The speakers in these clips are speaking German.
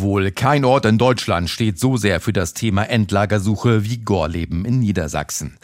Wohl kein Ort in Deutschland steht so sehr für das Thema Endlagersuche wie Gorleben in Niedersachsen.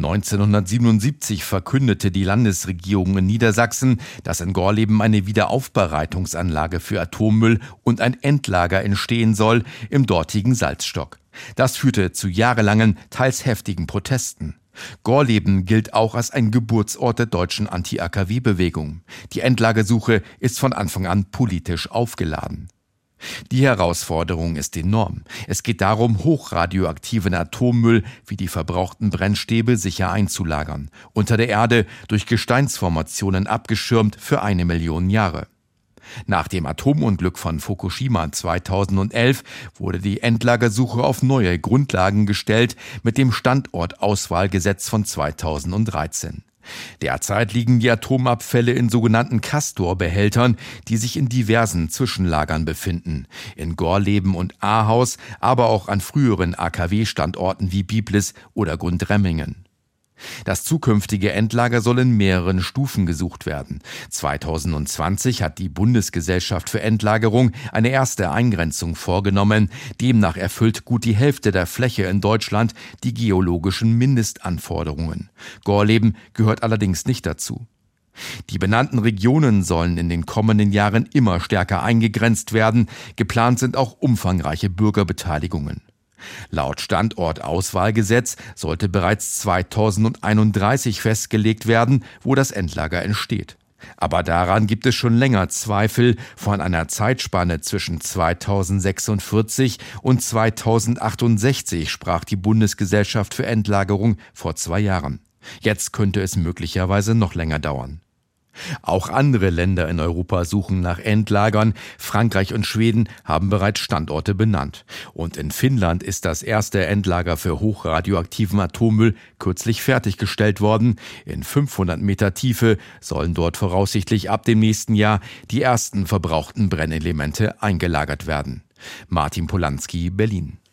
1977 verkündete die Landesregierung in Niedersachsen, dass in Gorleben eine Wiederaufbereitungsanlage für Atommüll und ein Endlager entstehen soll im dortigen Salzstock. Das führte zu jahrelangen, teils heftigen Protesten. Gorleben gilt auch als ein Geburtsort der deutschen Anti-AKW-Bewegung. Die Endlagersuche ist von Anfang an politisch aufgeladen. Die Herausforderung ist enorm. Es geht darum, hochradioaktiven Atommüll wie die verbrauchten Brennstäbe sicher einzulagern, unter der Erde durch Gesteinsformationen abgeschirmt für 1 Million Jahre. Nach dem Atomunglück von Fukushima 2011 wurde die Endlagersuche auf neue Grundlagen gestellt mit dem Standortauswahlgesetz von 2013. Derzeit liegen die Atomabfälle in sogenannten Castor-Behältern, die sich in diversen Zwischenlagern befinden. In Gorleben und Ahaus, aber auch an früheren AKW-Standorten wie Biblis oder Gundremmingen. Das zukünftige Endlager soll in mehreren Stufen gesucht werden. 2020 hat die Bundesgesellschaft für Endlagerung eine erste Eingrenzung vorgenommen. Demnach erfüllt gut die Hälfte der Fläche in Deutschland die geologischen Mindestanforderungen. Gorleben gehört allerdings nicht dazu. Die benannten Regionen sollen in den kommenden Jahren immer stärker eingegrenzt werden. Geplant sind auch umfangreiche Bürgerbeteiligungen. Laut Standortauswahlgesetz sollte bereits 2031 festgelegt werden, wo das Endlager entsteht. Aber daran gibt es schon länger Zweifel. Von einer Zeitspanne zwischen 2046 und 2068 sprach die Bundesgesellschaft für Endlagerung vor 2 Jahren. Jetzt könnte es möglicherweise noch länger dauern. Auch andere Länder in Europa suchen nach Endlagern. Frankreich und Schweden haben bereits Standorte benannt. Und in Finnland ist das erste Endlager für hochradioaktiven Atommüll kürzlich fertiggestellt worden. In 500 Meter Tiefe sollen dort voraussichtlich ab dem nächsten Jahr die ersten verbrauchten Brennelemente eingelagert werden. Martin Polanski, Berlin.